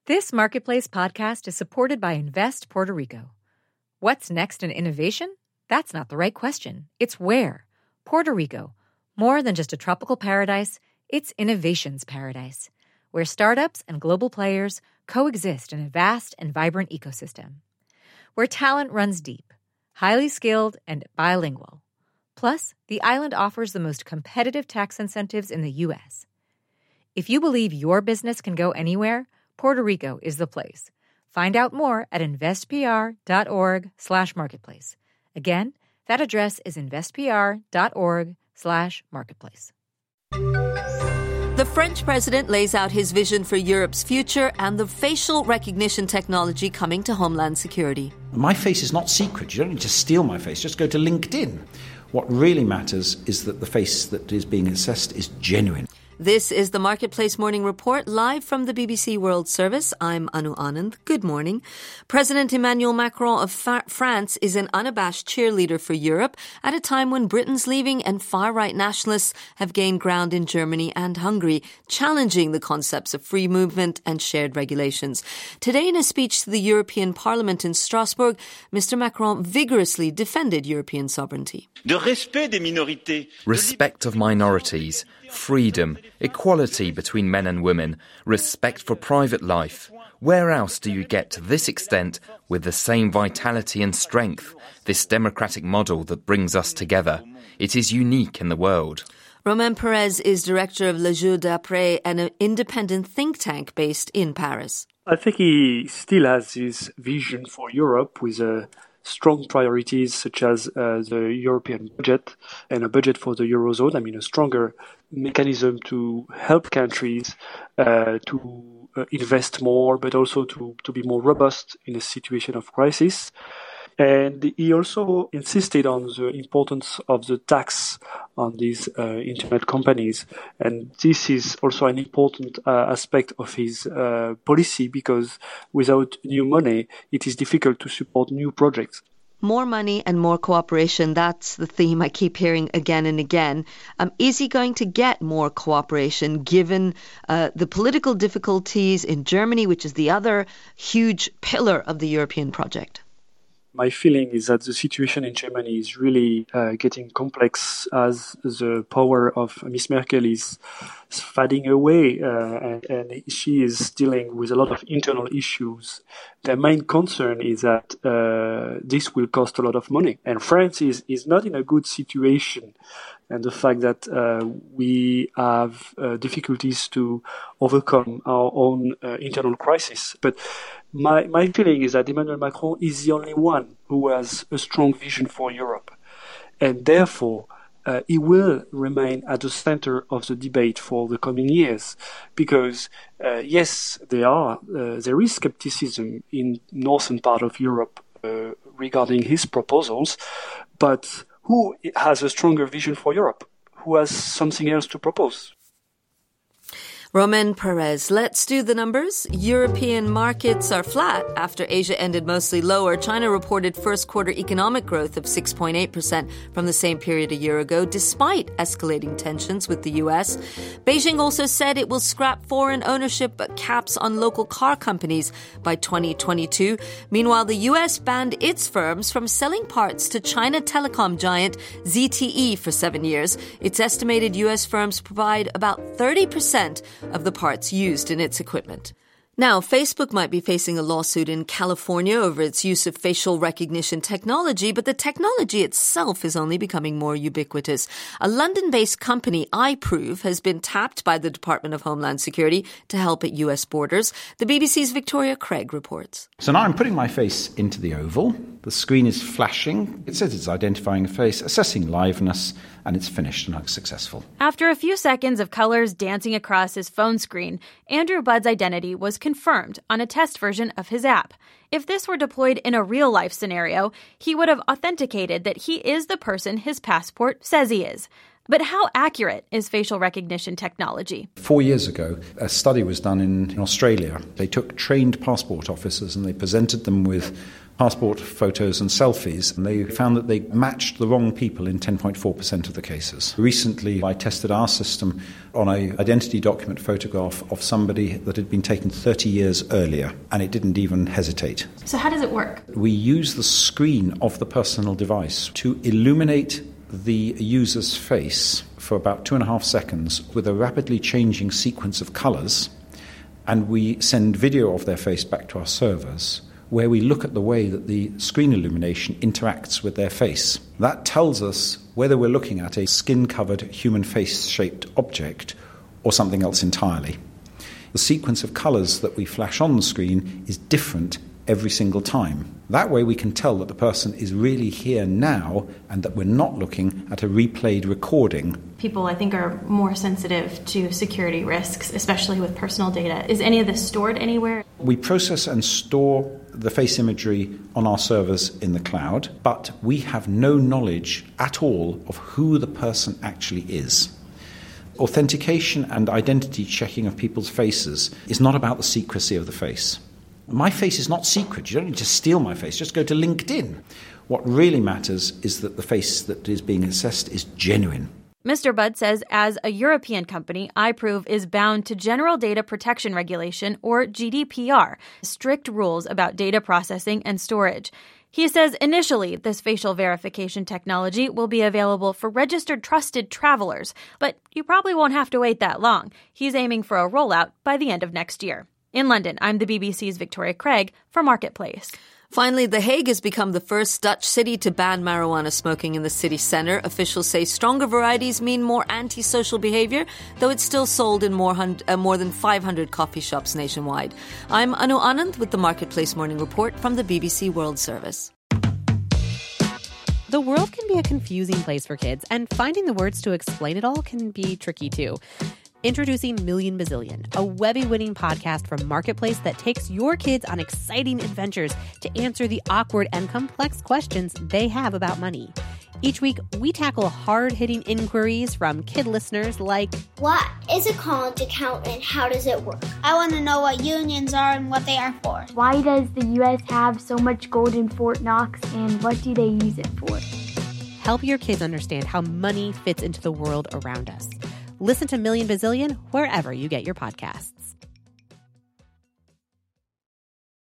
This Marketplace podcast is supported by Invest Puerto Rico. What's next in innovation? That's not the right question. It's where. Puerto Rico. More than just a tropical paradise, it's innovation's paradise, where startups and global players coexist in a vast and vibrant ecosystem. Where talent runs deep, highly skilled, and bilingual. Plus, the island offers the most competitive tax incentives in the U.S. If you believe your business can go anywhere, Puerto Rico is the place. Find out more at investpr.org/marketplace. Again, that address is investpr.org/marketplace. The French president lays out his vision for Europe's future and the facial recognition technology coming to Homeland Security. My face is not secret. You don't need to steal my face. Just go to LinkedIn. What really matters is that the face that is being assessed is genuine. This is the Marketplace Morning Report, live from the BBC World Service. I'm Anu Anand. Good morning. President Emmanuel Macron of France is an unabashed cheerleader for Europe at a time when Britain's leaving and far-right nationalists have gained ground in Germany and Hungary, challenging the concepts of free movement and shared regulations. Today, in a speech to the European Parliament in Strasbourg, Mr. Macron vigorously defended European sovereignty. Respect of minorities, freedom, equality between men and women, respect for private life. Where else do you get to this extent with the same vitality and strength, this democratic model that brings us together? It is unique in the world. Romain Perez is director of Le Jour d'Après, an independent think tank based in Paris. I think he still has his vision for Europe with strong priorities such as the European budget and a budget for the Eurozone. I mean, a stronger mechanism to help countries to invest more, but also to be more robust in a situation of crisis. And he also insisted on the importance of the tax on these internet companies. And this is also an important aspect of his policy, because without new money, it is difficult to support new projects. More money and more cooperation, that's the theme I keep hearing again and again. Is he going to get more cooperation given the political difficulties in Germany, which is the other huge pillar of the European project? My feeling is that the situation in Germany is really getting complex as the power of Miss Merkel is fading away and she is dealing with a lot of internal issues. The main concern is that this will cost a lot of money. And France is not in a good situation. And the fact that we have difficulties to overcome our own internal crisis. But my feeling is that Emmanuel Macron is the only one who has a strong vision for Europe. And therefore, he will remain at the center of the debate for the coming years. Because, yes, there is skepticism in northern part of Europe regarding his proposals. But who has a stronger vision for Europe? Who has something else to propose? Romain Perez, let's do the numbers. European markets are flat after Asia ended mostly lower. China reported first quarter economic growth of 6.8% from the same period a year ago, despite escalating tensions with the U.S. Beijing also said it will scrap foreign ownership caps on local car companies by 2022. Meanwhile, the U.S. banned its firms from selling parts to China telecom giant ZTE for 7 years. Its estimated U.S. firms provide about 30% of the parts used in its equipment. Now, Facebook might be facing a lawsuit in California over its use of facial recognition technology, but the technology itself is only becoming more ubiquitous. A London-based company, iProve, has been tapped by the Department of Homeland Security to help at U.S. borders. The BBC's Victoria Craig reports. So now I'm putting my face into the oval. The screen is flashing. It says it's identifying a face, assessing liveness, and it's finished and successful. After a few seconds of colors dancing across his phone screen, Andrew Budd's identity was confirmed on a test version of his app. If this were deployed in a real-life scenario, he would have authenticated that he is the person his passport says he is. But how accurate is facial recognition technology? 4 years ago, a study was done in Australia. They took trained passport officers and they presented them with passport photos and selfies, and they found that they matched the wrong people in 10.4% of the cases. Recently, I tested our system on an identity document photograph of somebody that had been taken 30 years earlier, and it didn't even hesitate. So how does it work? We use the screen of the personal device to illuminate the user's face for about 2.5 seconds with a rapidly changing sequence of colours, and we send video of their face back to our servers, where we look at the way that the screen illumination interacts with their face. That tells us whether we're looking at a skin-covered human face-shaped object or something else entirely. The sequence of colours that we flash on the screen is different every single time. That way we can tell that the person is really here now and that we're not looking at a replayed recording. People, I think, are more sensitive to security risks, especially with personal data. Is any of this stored anywhere? We process and store the face imagery on our servers in the cloud, but we have no knowledge at all of who the person actually is. Authentication and identity checking of people's faces is not about the secrecy of the face. My face is not secret. You don't need to steal my face. Just go to LinkedIn. What really matters is that the face that is being assessed is genuine. Mr. Budd says as a European company, iProve is bound to General Data Protection Regulation, or GDPR, strict rules about data processing and storage. He says initially this facial verification technology will be available for registered trusted travelers, but you probably won't have to wait that long. He's aiming for a rollout by the end of next year. In London, I'm the BBC's Victoria Craig for Marketplace. Finally, The Hague has become the first Dutch city to ban marijuana smoking in the city centre. Officials say stronger varieties mean more antisocial behaviour, though it's still sold in more than 500 coffee shops nationwide. I'm Anu Anand with the Marketplace Morning Report from the BBC World Service. The world can be a confusing place for kids, and finding the words to explain it all can be tricky too. Introducing Million Bazillion, a Webby-winning podcast from Marketplace that takes your kids on exciting adventures to answer the awkward and complex questions they have about money. Each week, we tackle hard-hitting inquiries from kid listeners like, what is a college account and how does it work? I want to know what unions are and what they are for. Why does the U.S. have so much gold in Fort Knox and what do they use it for? Help your kids understand how money fits into the world around us. Listen to Million Bazillion wherever you get your podcasts.